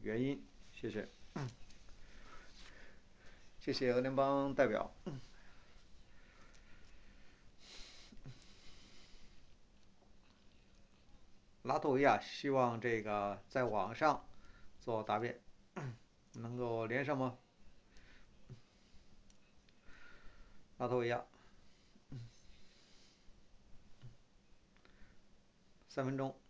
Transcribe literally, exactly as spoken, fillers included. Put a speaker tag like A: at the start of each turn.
A: 原因。谢谢，谢谢俄联邦代表。拉脱维亚希望这个在网上做答辩，能够连上吗？拉脱维亚，三分钟。